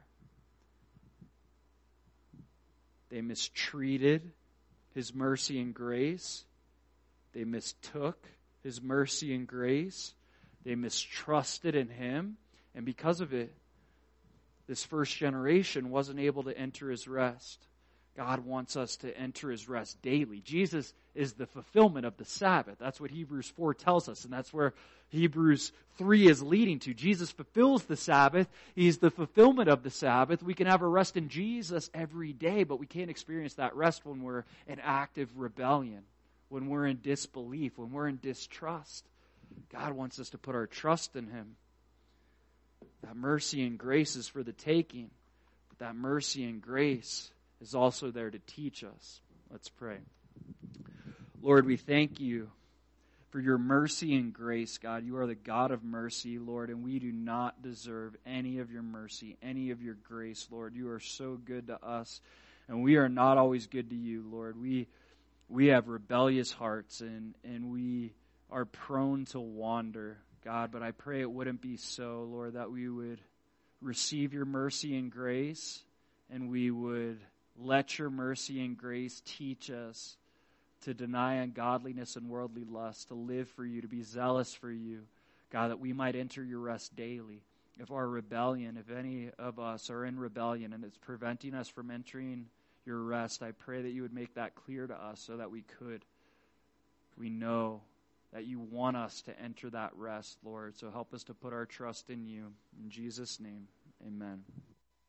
They mistreated his mercy and grace. They mistook his mercy and grace. They mistrusted in him. And because of it, this first generation wasn't able to enter his rest. God wants us to enter his rest daily. Jesus is the fulfillment of the Sabbath. That's what Hebrews four tells us, and that's where Hebrews three is leading to. Jesus fulfills the Sabbath. He's the fulfillment of the Sabbath. We can have a rest in Jesus every day, but we can't experience that rest when we're in active rebellion, when we're in disbelief, when we're in distrust. God wants us to put our trust in him. That mercy and grace is for the taking, but that mercy and grace is also there to teach us. Let's pray. Lord, we thank you for your mercy and grace, God. You are the God of mercy, Lord, and we do not deserve any of your mercy, any of your grace, Lord. You are so good to us, and we are not always good to you, Lord. We we have rebellious hearts, and, and we are prone to wander, God, but I pray it wouldn't be so, Lord, that we would receive your mercy and grace, and we would let your mercy and grace teach us to deny ungodliness and worldly lust, to live for you, to be zealous for you, God, that we might enter your rest daily. If our rebellion, if any of us are in rebellion and it's preventing us from entering your rest, I pray that you would make that clear to us so that we could. We know that you want us to enter that rest, Lord. So help us to put our trust in you. In Jesus' name, amen.